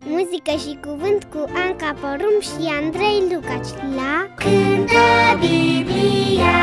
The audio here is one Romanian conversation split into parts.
Muzică și cuvânt cu Anca Porum și Andrei Lucaci la Cântă Biblia.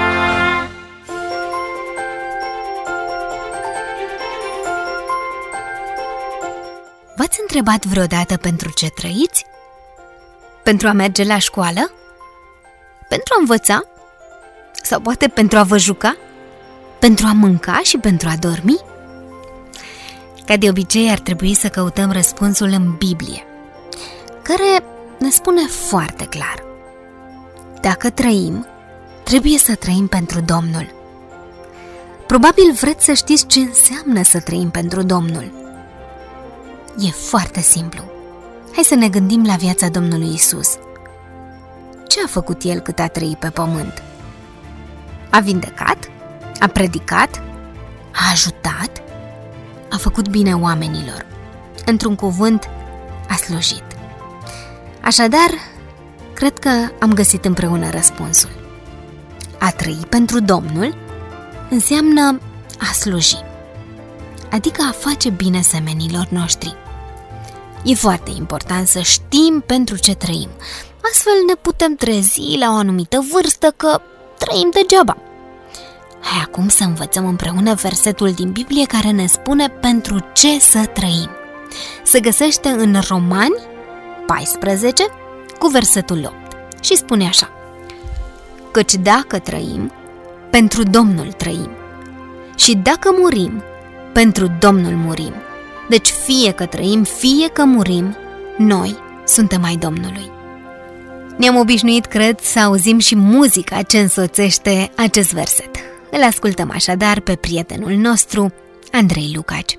V-ați întrebat vreodată pentru ce trăiți? Pentru a merge la școală? Pentru a învăța? Sau poate pentru a vă juca? Pentru a mânca și pentru a dormi? Ca de obicei ar trebui să căutăm răspunsul în Biblie, care ne spune foarte clar: dacă trăim, trebuie să trăim pentru Domnul. Probabil vreți să știți ce înseamnă să trăim pentru Domnul. E foarte simplu. Hai să ne gândim la viața Domnului Isus. Ce a făcut El cât a trăit pe pământ? A vindecat? A predicat? A ajutat? A făcut bine oamenilor. Într-un cuvânt, a slujit. Așadar, cred că am găsit împreună răspunsul. A trăi pentru Domnul înseamnă a sluji, adică a face bine semenilor noștri. E foarte important să știm pentru ce trăim. Astfel ne putem trezi la o anumită vârstă că trăim degeaba. Hai acum să învățăm împreună versetul din Biblie care ne spune pentru ce să trăim. Se găsește în Romani 14 cu versetul 8 și spune așa: căci dacă trăim, pentru Domnul trăim, și dacă murim, pentru Domnul murim. Deci fie că trăim, fie că murim, noi suntem ai Domnului. Ne-am obișnuit, cred, să auzim și muzica ce însoțește acest verset. Îl ascultăm așadar pe prietenul nostru, Andrei Lucaci.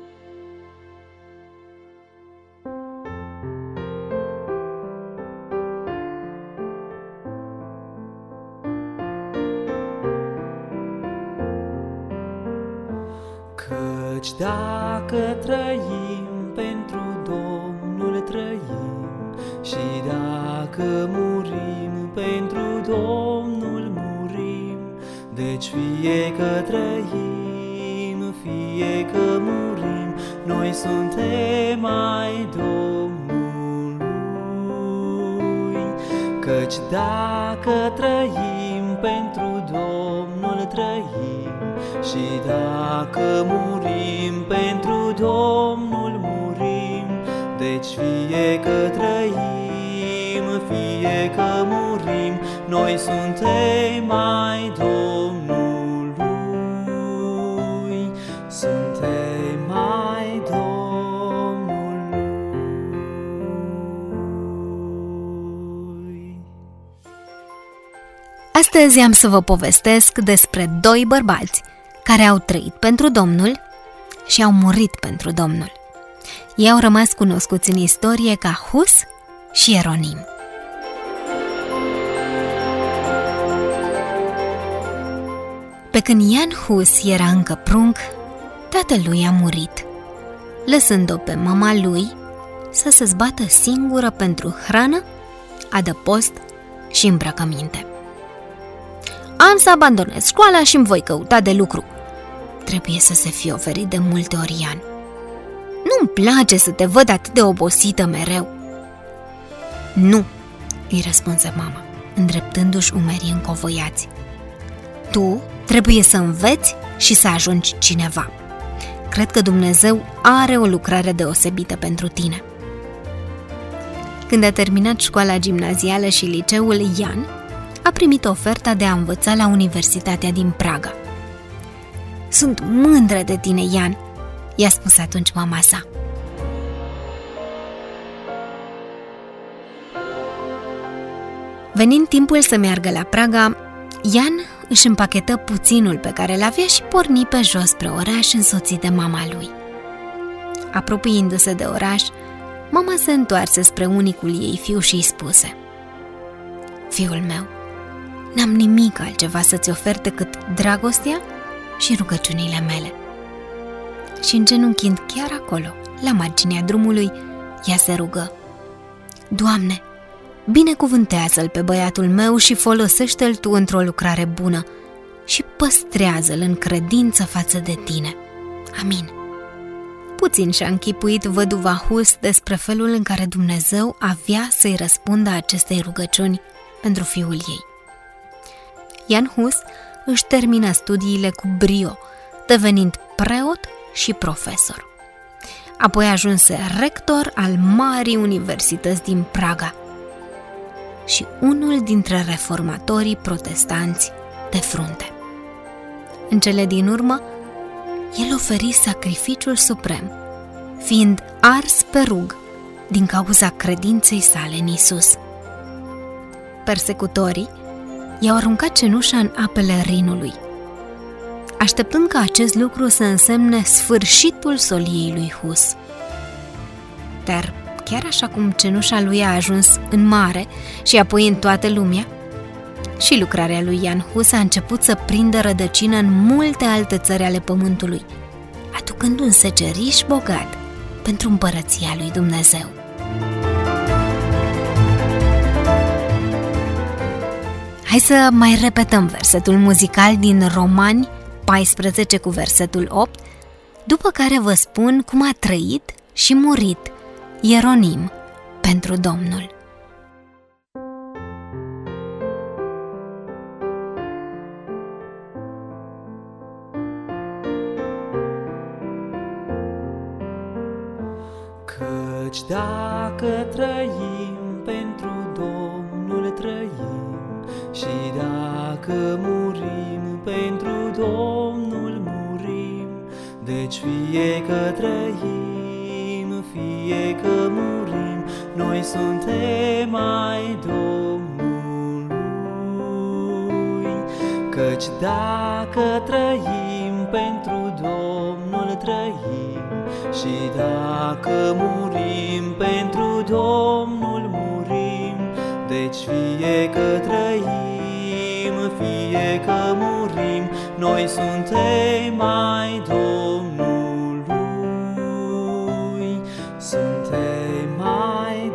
Căci dacă trăim, pentru Domnul trăim, și dacă murim, pentru Domnul murim. Deci fie că trăim, fie că murim, noi suntem ai Domnului. Căci dacă trăim, pentru Domnul trăim, și dacă murim, pentru Domnul murim. Deci fie că trăim, fie că murim, noi suntem ai Domnului. Suntem ai Domnului. Astăzi am să vă povestesc despre doi bărbați care au trăit pentru Domnul și au murit pentru Domnul. Ei au rămas cunoscuți în istorie ca Hus și Ieronim. Pe când Jan Hus era încă prunc, tatălui a murit, lăsând-o pe mama lui să se zbată singură pentru hrană, adăpost și îmbrăcăminte. Am să abandonez școala și îmi voi căuta de lucru, trebuie să se fie oferit de multe ori Jan. Nu-mi place să te văd atât de obosită mereu. Nu, îi răspunse mama, îndreptându-și umerii încovoiați. Tu trebuie să înveți și să ajungi cineva. Cred că Dumnezeu are o lucrare deosebită pentru tine. Când a terminat școala gimnazială și liceul, Jan a primit oferta de a învăța la Universitatea din Praga. Sunt mândră de tine, Jan, i-a spus atunci mama sa. Venind timpul să meargă la Praga, Jan își împachetă puținul pe care l-avea și porni pe jos spre oraș însoțit de mama lui. Apropiindu-se de oraș, mama se întoarse spre unicul ei fiu și îi spuse: fiul meu, n-am nimic altceva să-ți ofer decât dragostea și rugăciunile mele. Și îngenunchind chiar acolo, la marginea drumului, ea se rugă: Doamne, binecuvântează-l pe băiatul meu și folosește-l Tu într-o lucrare bună și păstrează-l în credință față de Tine. Amin. Puțin și-a închipuit văduva Hus despre felul în care Dumnezeu avea să-i răspundă acestei rugăciuni pentru fiul ei. Jan Hus își termină studiile cu brio, devenind preot și profesor. Apoi ajunse rector al Marii Universități din Praga și unul dintre reformatorii protestanți de frunte. În cele din urmă, el oferi sacrificiul suprem, fiind ars pe rug din cauza credinței sale în Isus. Persecutorii i-au aruncat cenușa în apele Rinului, așteptând ca acest lucru să însemne sfârșitul soliei lui Hus. Dar chiar așa cum cenușa lui a ajuns în mare și apoi în toată lumea, și lucrarea lui Jan Hus a început să prindă rădăcină în multe alte țări ale pământului, aducând un seceriș bogat pentru împărăția lui Dumnezeu. Hai să mai repetăm versetul muzical din Romani 14 cu versetul 8, după care vă spun cum a trăit și murit Ieronim pentru Domnul. Căci dacă trăim pentru Domnul trăim, și dacă murim pentru Domnul murim. Deci fie că trăim, fie că murim, noi suntem ai Domnului. Căci dacă trăim pentru Domnul trăim, și dacă murim pentru Domnul murim. Deci fie că trăim, fie că murim, noi suntem ai Domnului. Suntem ai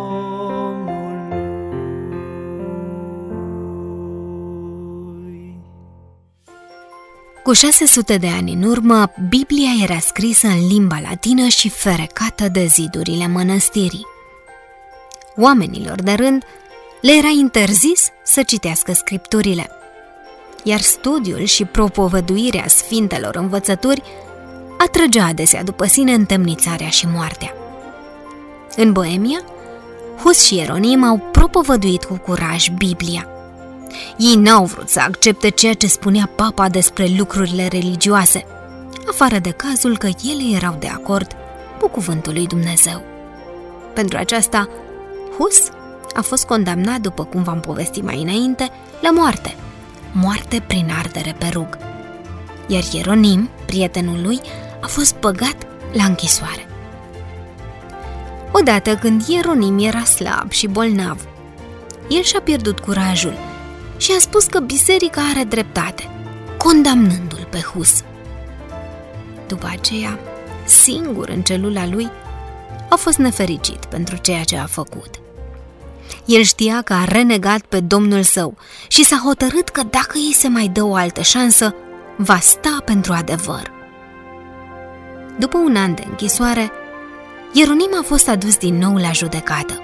Domnului. Cu 600 de ani în urmă, Biblia era scrisă în limba latină și ferecată de zidurile mănăstirii. Oamenilor de rând le era interzis să citească scripturile, iar studiul și propovăduirea sfintelor învățături atrăgea adesea după sine întemnițarea și moartea. În Boemia, Hus și Ieronim au propovăduit cu curaj Biblia. Ei n-au vrut să accepte ceea ce spunea papa despre lucrurile religioase, afară de cazul că ele erau de acord cu cuvântul lui Dumnezeu. Pentru aceasta, Hus a fost condamnat, după cum v-am povestit mai înainte, la moarte prin ardere pe rug. Iar Ieronim, prietenul lui, a fost băgat la închisoare. Odată când Ieronim era slab și bolnav, el și-a pierdut curajul și a spus că biserica are dreptate, condamnându-l pe Hus. După aceea, singur în celula lui, a fost nefericit pentru ceea ce a făcut. El știa că a renegat pe Domnul său și s-a hotărât că dacă îi se mai dă o altă șansă, va sta pentru adevăr. După un an de închisoare, Ieronim a fost adus din nou la judecată.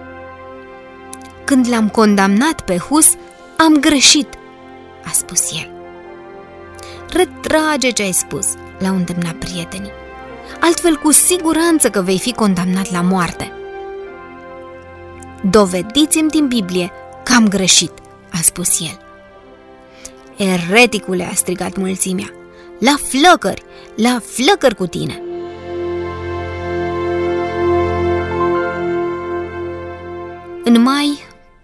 Când l-am condamnat pe Hus, am greșit, a spus el. Retrage ce ai spus, l-au îndemnat prietenii. Altfel, cu siguranță că vei fi condamnat la moarte. Dovediți-mi din Biblie că am greșit, a spus el. Ereticule, a strigat mulțimea, la flăcări cu tine! În mai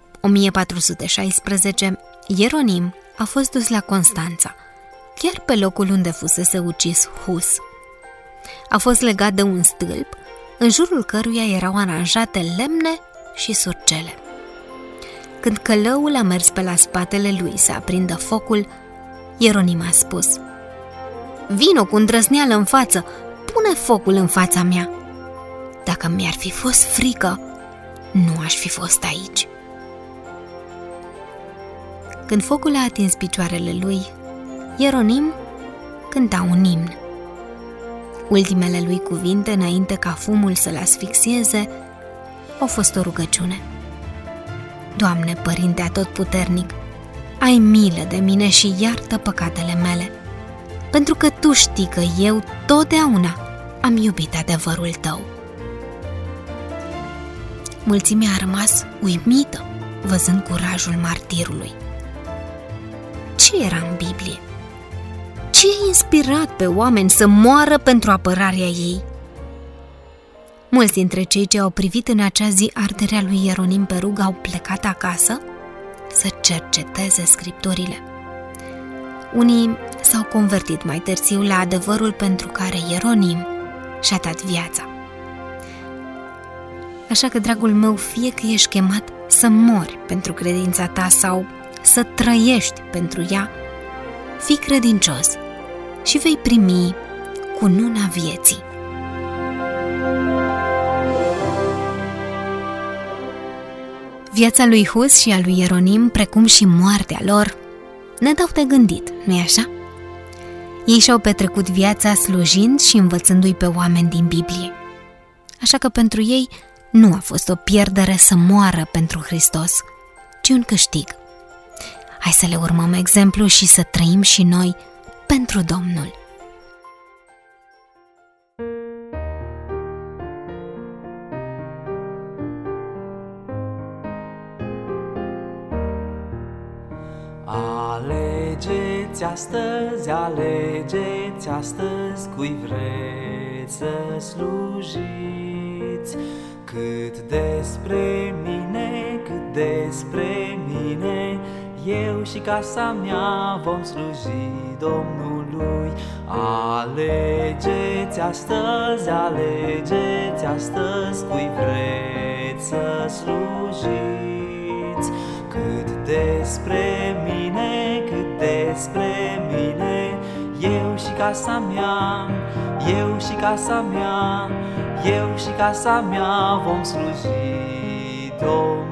1416, Ieronim a fost dus la Constanța, chiar pe locul unde fusese ucis Hus. A fost legat de un stâlp, în jurul căruia erau aranjate lemne și surcele. Când călăul a mers pe la spatele lui să aprindă focul, Ieronim a spus: Vino cu îndrăzneală în față, pune focul în fața mea. Dacă mi-ar fi fost frică, nu aș fi fost aici. Când focul a atins picioarele lui, Ieronim cânta un imn. Ultimele lui cuvinte, înainte ca fumul să-l asfixieze, au fost o rugăciune. Doamne, Părinte Atotputernic, ai milă de mine și iartă păcatele mele, pentru că Tu știi că eu totdeauna am iubit adevărul Tău. Mulțimea a rămas uimită văzând curajul martirului. Ce era în Biblie? Ce a inspirat pe oameni să moară pentru apărarea ei? Mulți dintre cei ce au privit în acea zi arderea lui Ieronim pe rug au plecat acasă să cerceteze scripturile. Unii s-au convertit mai târziu la adevărul pentru care Ieronim și-a dat viața. Așa că, dragul meu, fie că ești chemat să mori pentru credința ta sau să trăiești pentru ea, fii credincios și vei primi cununa vieții. Viața lui Hus și a lui Ieronim, precum și moartea lor, ne dau de gândit, nu-i așa? Ei și-au petrecut viața slujind și învățându-i pe oameni din Biblie. Așa că pentru ei nu a fost o pierdere să moară pentru Hristos, ci un câștig. Hai să le urmăm exemplu și să trăim și noi pentru Domnul. Alegeți astăzi cui vreți să slujiți. Cât despre mine, eu și casa mea vom sluji Domnului. Alegeți astăzi cui vreți să slujiți. Cât despre mine, eu și casa mea vom sluji Domnului.